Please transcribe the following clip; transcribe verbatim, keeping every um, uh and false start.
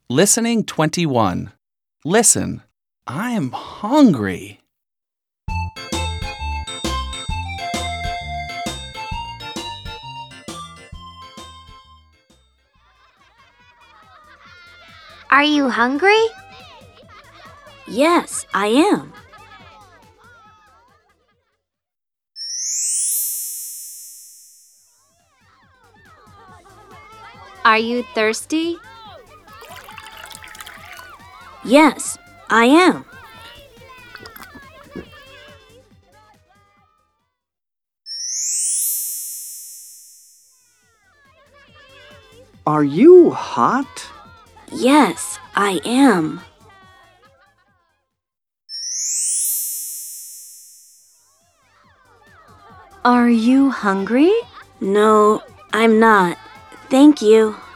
Listening twenty-one. Listen, I'm hungry. Are you hungry? Yes, I am. Are you thirsty? Yes, I am. Are you hot? Yes, I am. Are you hungry? No, I'm not. Thank you.